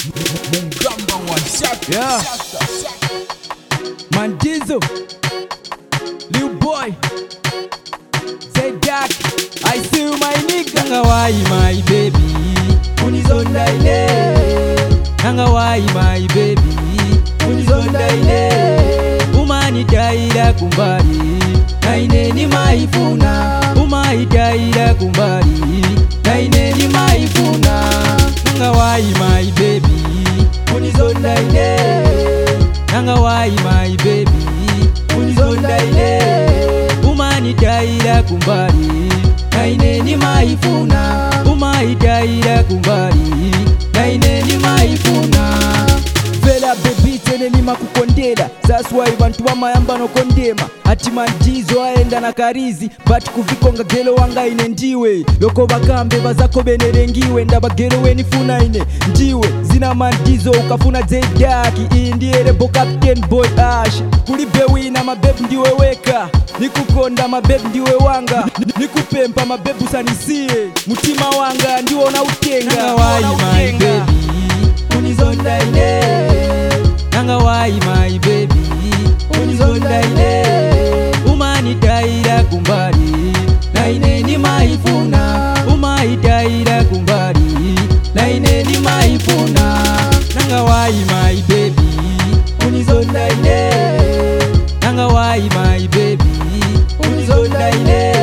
Yeah. Mandizo, Lil Boy, say Jack, I see you my nigga. Nanga why my baby, unizonda ile. Nanga why my baby, unizonda ile. Umanitaira kumbali, na ineni maifuna. Umanitaira kumbali, na ineni maifuna. Nanga why my baby, unizonda ile. Nanga why my baby, unizonda ile. Umanitaira kumbali, na ineni maifuna. Umanitaira kumbali, na ineni maifuna. Vela baby tene lima kukondela. That's why bantu bamayamba no kondema. Ati Mandizo aenda na karizi, but kuvikonga gelo wanga ine ndiwe. Loko bakambe bazako benerengiwe, ndaba gelo weni funa ine ndiwe. Zina Mandizo ukafuna Zedaki, indiye rebo Captain Boy Ash. Kulibe wina mabebu ndiwe weka, nikukonda mabebu ndiwe wanga. Nikupempa mabebu sanisie, mutima wanga ndiwo na utenga. Nanga why my baby, unizonda ile. Nanga why my baby, unizonda ile. Umanitaira kumbali, na ineni maifuna. Umanitaira kumbali, na ineni maifuna. Nanga why my baby, unizonda ile. Nanga why my baby, unizonda ile.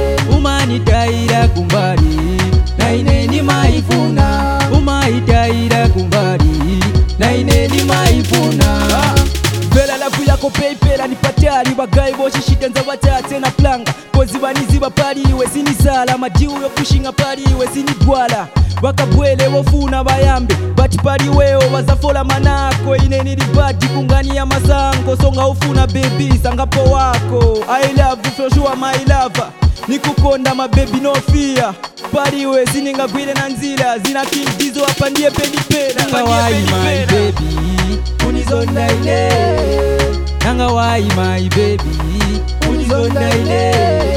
Umanitaira kumbali, na ineni maifuna. Umanitaira kumbali, na ineni maifuna. Vela lavu yako peipela nipatali. Bagai boshi shitenza watate na planga. Kozi baniziba paliwe sinisala. Madiu yo kushinga paliwe sinidwala. Wakabwele wofuna bayambe, bati paliweo wazafola manako. Ineni libadi kungani ya masango. Songa ufuna baby sangapo wako. I love you for sure my lover. Nikukonda my baby no fear. Paliwe sininga gwile na nzila. Zina King Dizo apandie peni pena. Nanga why my baby, unizonda ile. Nanga why my baby, unizonda ile.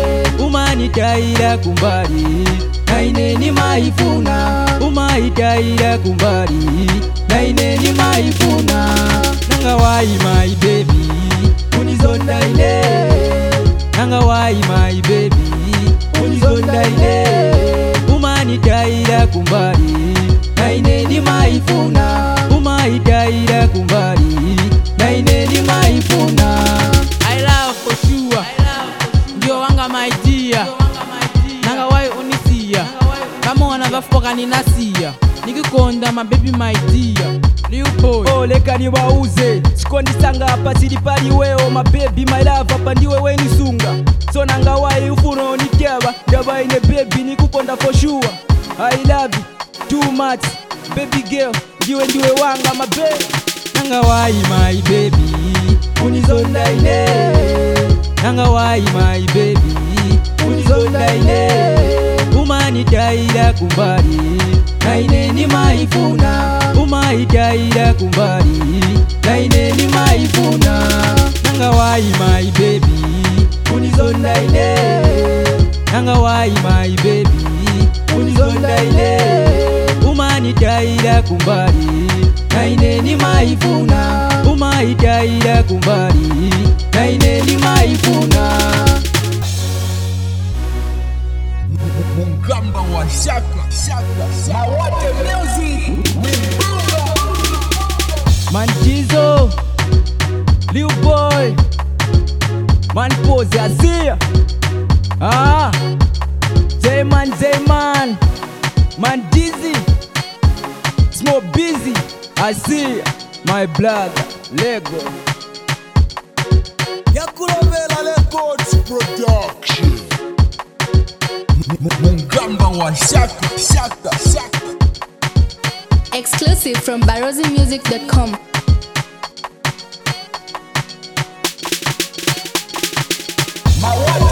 Umanitaira kumbali, na ineni maifuna. Umanitaira kumbali, na ineni maifuna. Nanga why my baby, unizonda ile. Nanga why my baby, unizonda ile. Umanitaira kumbali, na ineni maifuna. Umanitaira kumbali, na ineni maifuna. I love for sure, ndio wanga my dear. Nanga why unisia, kama wanavafuka ninasia. Nikikonda my baby my dear, Lil Boy. Oh leka ni wauze, sikondi sanga hapa silipali weo. My baby my love hapa ndiwe weni sunga. So nanga why ufuno nikiaba, ndaba ine baby nikukonda for sure. I love you too much, baby girl, ndiwe wanga my baby. Nanga why my baby, unizonda ile. Nanga why my baby, unizonda ile. Umanitaira kumbali, na ineni maifuna. Umanitaira kumbali, na ineni maifuna. Nanga why my baby, unizonda ile. Nanga why my baby, unizonda ile. Umanitaira kumbali, na ineni maifuna. Umanitaira kumbali, na ineni maifuna. Mungamba wa shaka Mawate music. Mandizo, Lil Boy, Man Pose Azia. Zayman, Mandizi, Small Busy, Azia, my blood, Lego. Yakulovela Records Production. Mungamba wa shaka Exclusive from barozimusic.com. Mawate